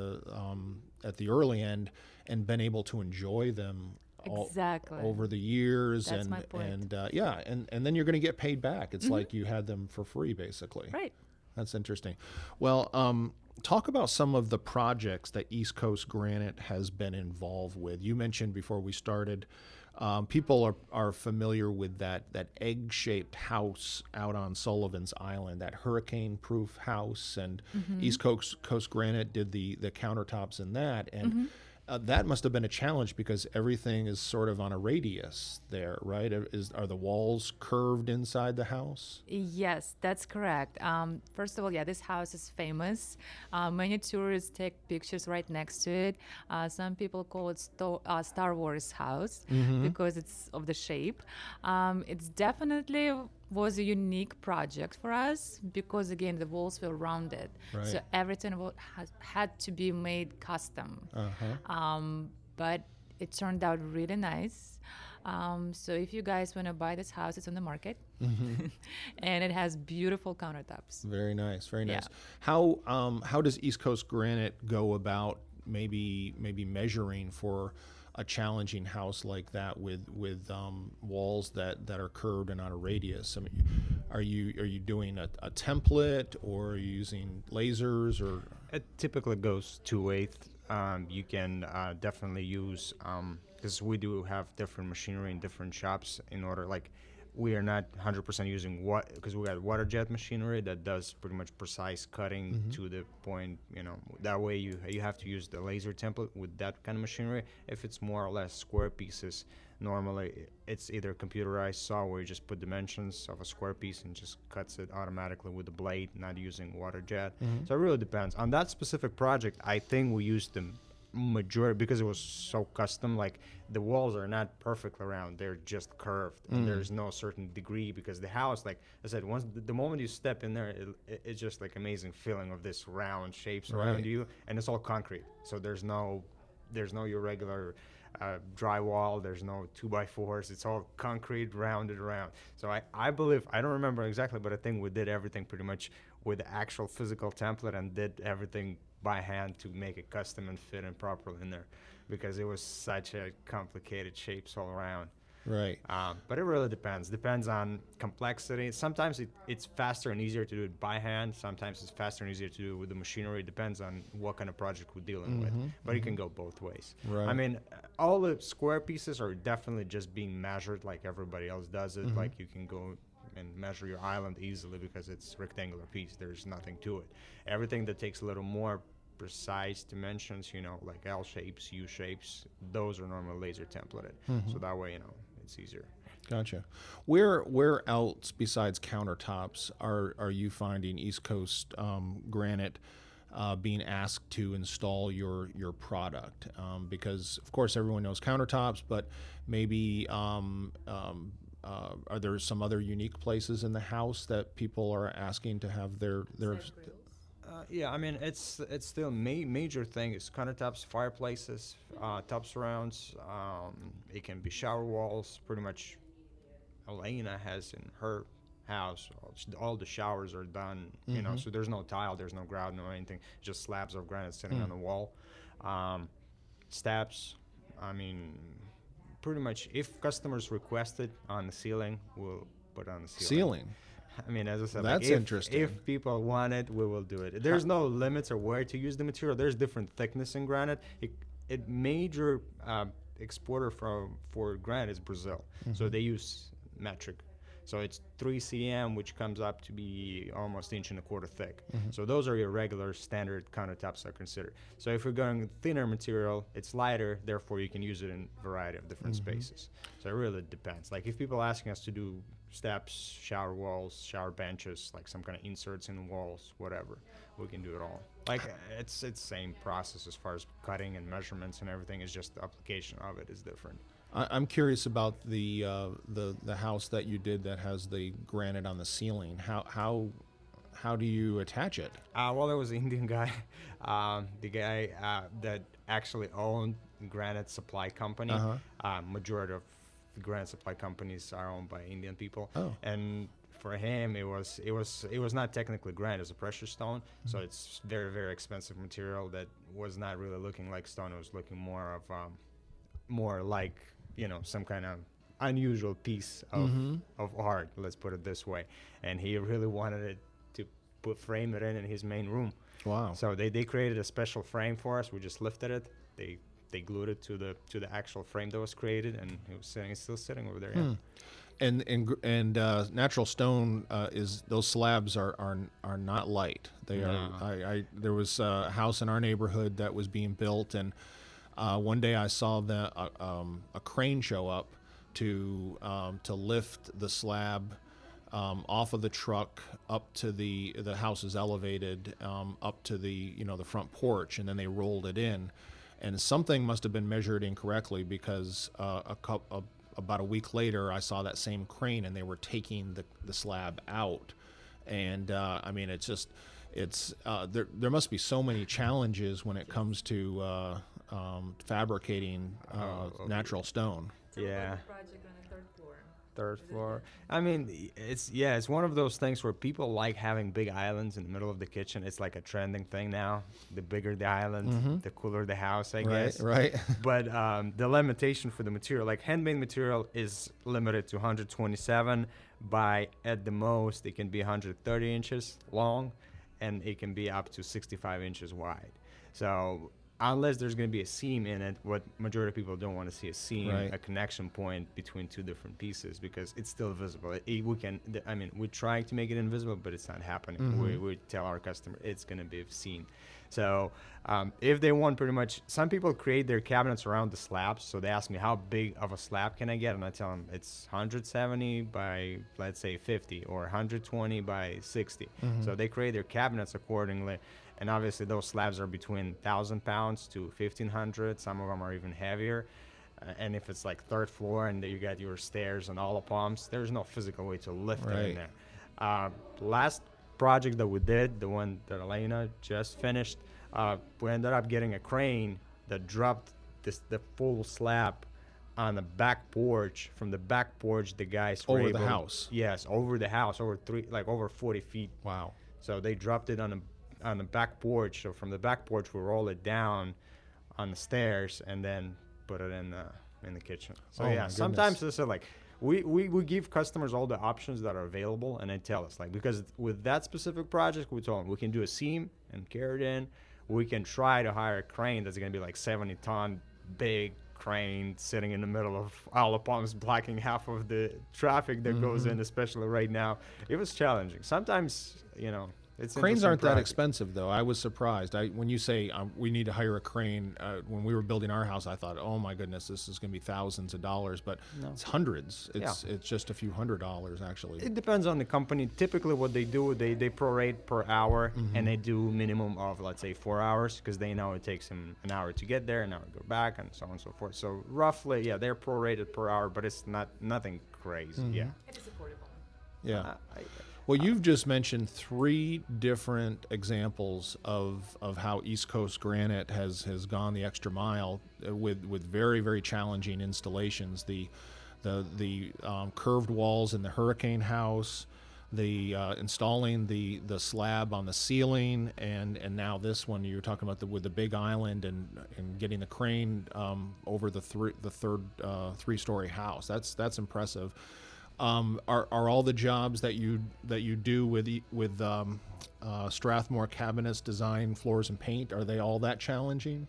early end and been able to enjoy them
Exactly.
over the years.
That's
and
my point.
and then you're going to get paid back. It's like you had them for free, basically.
Right.
That's interesting. Well, talk about some of the projects that East Coast Granite has been involved with. You mentioned before we started, people are familiar with that egg-shaped house out on Sullivan's Island, that hurricane-proof house, and East Coast Granite did the countertops in that, and that must have been a challenge because everything is sort of on a radius there, right? Are the walls curved inside the house?
Yes, that's correct. First of all, this house is famous. Many tourists take pictures right next to it. Some people call it Star Wars house because it's of the shape. It's definitely was a unique project for us because, again, the walls were rounded.
Right.
So everything had to be made custom. But it turned out really nice. So if you guys want to buy this house, it's on the market. And it has beautiful countertops.
Very nice, very nice.
Yeah.
How does East Coast Granite go about maybe measuring for a challenging house like that with walls that are curved and on a radius? I mean, are you doing a template, or are you using lasers, or?
It typically goes 2 ways. You can definitely use, because we do have different machinery in different shops in order, like, we are not 100% using because we got water jet machinery that does pretty much precise cutting to the point, that way you have to use the laser template with that kind of machinery. If it's more or less square pieces, normally it's either computerized saw where you just put dimensions of a square piece and just cuts it automatically with the blade, not using water jet. So it really depends. On that specific project, I think we used the majority, because it was so custom, like the walls are not perfectly round, they're just curved, and there's no certain degree, because the house, like I said, once the moment you step in there, it's just like amazing feeling of this round shapes around you, and it's all concrete, so there's no there's no your regular drywall. There's no 2x4s. It's all concrete rounded around. So I believe, I don't remember exactly, but I think we did everything pretty much with the actual physical template and did everything by hand to make it custom and fit in properly in there, because it was such a complicated shapes all around.
Right.
But it really depends on complexity. Sometimes it's faster and easier to do it by hand. Sometimes it's faster and easier to do it with the machinery. It depends on what kind of project we're dealing with. But it can go both ways.
Right.
I mean, all the square pieces are definitely just being measured like everybody else does it. Like you can go and measure your island easily because it's rectangular piece. There's nothing to it. Everything that takes a little more precise dimensions, like L shapes, U shapes, those are normally laser templated. So that way, it's easier.
Gotcha. Where else besides countertops are you finding East Coast Granite being asked to install your product? Because of course everyone knows countertops, but maybe are there some other unique places in the house that people are asking to have their
Yeah, I mean, it's still major thing is countertops, fireplaces, top surrounds. It can be shower walls. Pretty much, Elena has in her house all the showers are done. So there's no tile, there's no grout, no anything. Just slabs of granite sitting on the wall. Steps. I mean, pretty much if customers request it on the ceiling, we'll put it on the ceiling. I mean, as I said,
That's interesting.
If people want it, we will do it. There's no limits or where to use the material. There's different thickness in granite. It major exporter for granite is Brazil, so they use metric. So it's 3 cm, which comes up to be almost 1.25 inches thick. So those are your regular standard countertops are considered. So if you're going thinner material, it's lighter, therefore you can use it in a variety of different spaces. So it really depends. Like if people asking us to do steps, shower walls, shower benches, like some kind of inserts in the walls, whatever, we can do it all. Like it's same process as far as cutting and measurements and everything. It's just the application of it is different.
I'm curious about the house that you did that has the granite on the ceiling. How do you attach it?
Well, there was an Indian guy, the guy that actually owned Granite Supply Company. Majority of the granite supply companies are owned by Indian people, and for him it was not technically granite; it's a precious stone. So it's very, very expensive material that was not really looking like stone. It was looking more like some kind of unusual piece of art, let's put it this way. And he really wanted it to frame it in his main room.
Wow.
So they created a special frame for us. We just lifted it. They glued it to the actual frame that was created, and it's still sitting over there. Yeah.
And natural stone is those slabs are not light. They are. There was a house in our neighborhood that was being built, and one day I saw a crane show up to lift the slab off of the truck up to the house is elevated up to the the front porch, and then they rolled it in, and something must have been measured incorrectly because about a week later I saw that same crane and they were taking the slab out, and I mean there must be so many challenges when it comes to fabricating natural stone.
Yeah. Third floor. I mean, it's one of those things where people like having big islands in the middle of the kitchen. It's like a trending thing now. The bigger the island, the cooler the house, I guess.
Right.
But the limitation for the material, like handmade material, is limited to 127 by, at the most, it can be 130 inches long, and it can be up to 65 inches wide. So unless there's going to be a seam in it, what majority of people don't want to see a seam, a connection point between two different pieces, because it's still visible. We're trying to make it invisible, but it's not happening. We tell our customer it's going to be seen. So if they want pretty much, some people create their cabinets around the slabs. So they ask me, how big of a slab can I get? And I tell them it's 170 by, let's say, 50 or 120 by 60. So they create their cabinets accordingly. And obviously those slabs are between 1,000 pounds to 1,500. Some of them are even heavier. And if it's like third floor and you got your stairs and all the pumps, there's no physical way to lift it in there. Last project that we did, the one that Elena just finished, we ended up getting a crane that dropped the full slab on the back porch. From the back porch, the guys were
Over the
able-
house.
Yes, over the house, over 40 feet.
Wow.
So they dropped it on the back porch. So from the back porch, we roll it down on the stairs and then put it in the kitchen. So
Oh, my
yeah,
goodness.
sometimes it's like we give customers all the options that are available, and they tell us, like, because with that specific project, we told them we can do a seam and carry it in. We can try to hire a crane that's going to be like 70-ton big crane sitting in the middle of Isle of Palms, blocking half of the traffic that goes in, especially right now. It was challenging. Sometimes, it's
Cranes
interesting
aren't that
project.
expensive, though. I was surprised. When you say we need to hire a crane, when we were building our house, I thought, oh my goodness, this is going to be thousands of dollars, but it's hundreds. It's just a few $100s actually.
It depends on the company. Typically, what they do, they prorate per hour, and they do minimum of, let's say, 4 hours, because they know it takes them an hour to get there, an hour to go back, and so on and so forth. So roughly, yeah, they're prorated per hour, but it's nothing crazy. Yeah.
It is affordable.
Yeah. Well, you've just mentioned 3 different examples of how East Coast Granite has gone the extra mile with very, very challenging installations. The curved walls in the Hurricane House, the installing the slab on the ceiling, and now this one you're talking about with the big island and getting the crane over the third 3-story house. That's impressive. Are all the jobs that you do with Strathmore Cabinets, design, floors, and paint, are they all that challenging?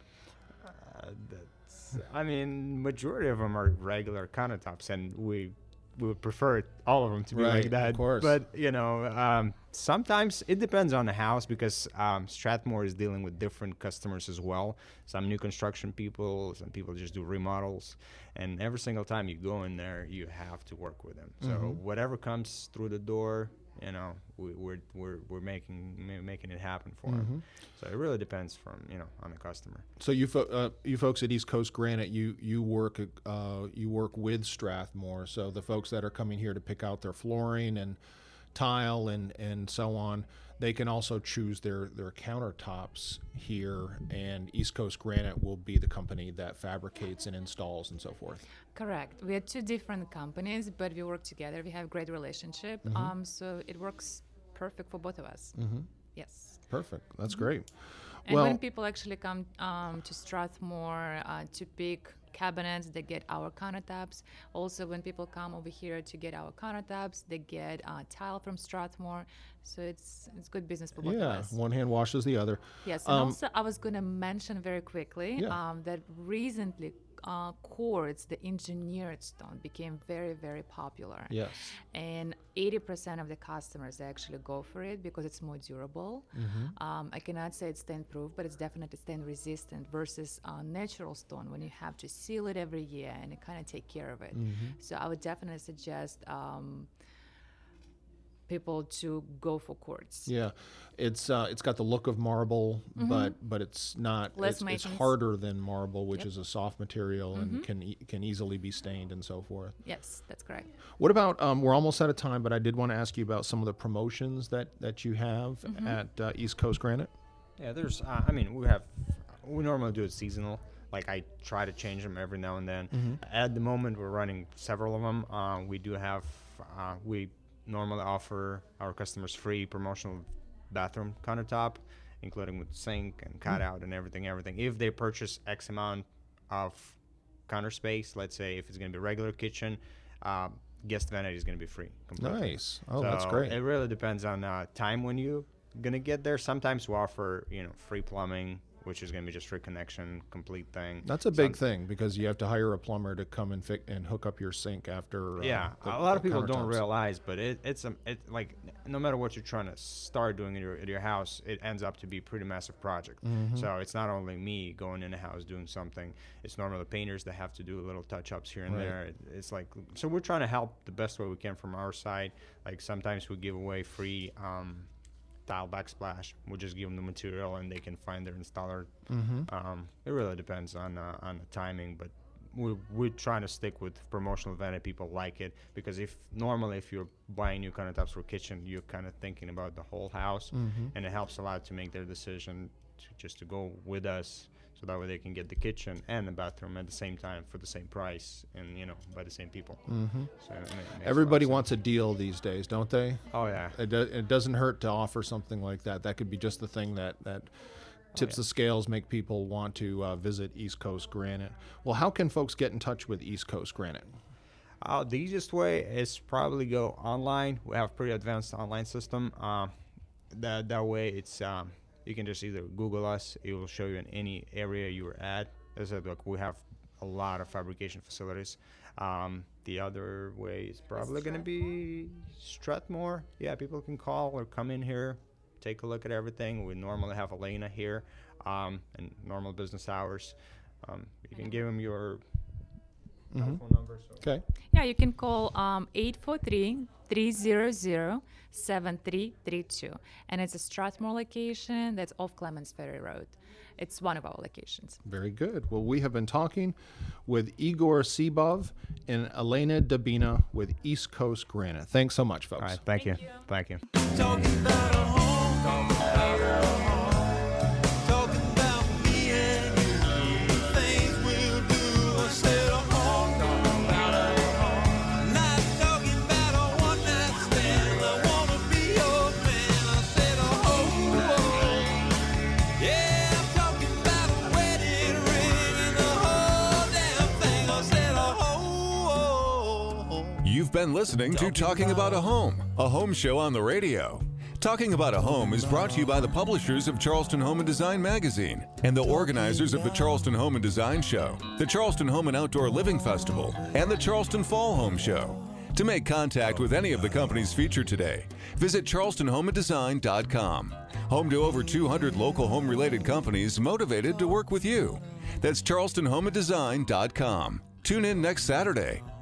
I mean, majority of them are regular countertops, and we would prefer all of them to be
Right,
like that.
of course.
But sometimes it depends on the house, because Strathmore is dealing with different customers as well. Some new construction people, some people just do remodels, and every single time you go in there, you have to work with them. So whatever comes through the door, we're making it happen for them. So it really depends on the customer.
So you folks at East Coast Granite, you work with Strathmore. So the folks that are coming here to pick out their flooring and tile and so on, they can also choose their countertops here, and East Coast Granite will be the company that fabricates and installs and so forth.
Correct. We are 2 different companies, but we work together. We have great relationship. So it works perfect for both of us. Yes.
Perfect. That's great.
And
Well,
when people actually come to Strathmore to pick cabinets, they get our countertops. Also, when people come over here to get our countertops, they get tile from Strathmore. So it's good business for both of
yeah,
us.
one hand washes the other.
Yes, and also I was going to mention very quickly
Yeah.
that recently quartz, the engineered stone, became very, very popular.
Yes.
And 80% of the customers actually go for it because it's more durable. I cannot say it's stain-proof, but it's definitely stain-resistant versus natural stone when you have to seal it every year and kind of take care of it. So I would definitely suggest people to go for quartz.
Yeah, it's got the look of marble, but it's not.
Less
It's
maintenance.
harder than marble, which is a soft material and can easily be stained and so forth.
Yes, that's correct.
What about? We're almost out of time, but I did want to ask you about some of the promotions that you have at East Coast Granite.
Yeah, there's. We normally do it seasonal. Like, I try to change them every now and then. At the moment, we're running several of them. We do have. We normally offer our customers free promotional bathroom countertop, including with sink and cutout and everything. If they purchase X amount of counter space, let's say if it's going to be regular kitchen, guest vanity is going to be free completely.
Nice. Oh, that's great.
It really depends on time when you're going to get there. Sometimes we offer, free plumbing, which is going to be just free connection, complete thing.
That's a big thing because you have to hire a plumber to come and hook up your sink after.
Yeah, a lot of people don't realize, but it's like no matter what you're trying to start doing at your house, it ends up to be a pretty massive project. So it's not only me going in the house doing something. It's normally painters that have to do little touch-ups here and there. It's like, so we're trying to help the best way we can from our side. Like, sometimes we give away free tile backsplash. We'll just give them the material and they can find their installer. It really depends on the timing, but we're trying to stick with promotional event and people like it, because if you're buying new countertops for kitchen, you're kind of thinking about the whole house, and it helps a lot to make their decision just to go with us, so that way they can get the kitchen and the bathroom at the same time for the same price, and by the same people.
Mm-hmm.
So it makes a lot of
Everybody
sense.
wants a deal these days, don't they?
Oh yeah.
It doesn't hurt to offer something like that. That could be just the thing that tips the scales, make people want to visit East Coast Granite. Well, how can folks get in touch with East Coast Granite?
The easiest way is probably go online. We have a pretty advanced online system. That way, it's you can just either Google us. It will show you in any area you're at. As I said, look, we have a lot of fabrication facilities. The other way is probably going to be Strathmore. Yeah, people can call or come in here, take a look at everything. We normally have Elena here, and normal business hours. You can give them your telephone number. So.
Okay.
Yeah, you can call 843-300-7332. And it's a Strathmore location that's off Clements Ferry Road. It's one of our locations.
Very good. Well, we have been talking with Igor Sebov and Elena Dabina with East Coast Granite. Thanks so much, folks.
All right, thank you. Thank you.
Talking about a home, talking about me and you, things we'll do. I said a home, not talking about a one-night stand. I wanna be your man. I said a home, yeah, I'm talking about a wedding ring and the whole damn thing. I said a home.
You've been listening to Talking About a Home show on the radio. Talking About a Home is brought to you by the publishers of Charleston Home and Design magazine and the organizers of the Charleston Home and Design Show, the Charleston Home and Outdoor Living Festival, and the Charleston Fall Home Show. To make contact with any of the companies featured today, visit charlestonhomeanddesign.com. Home to over 200 local home-related companies motivated to work with you. That's charlestonhomeanddesign.com. Tune in next Saturday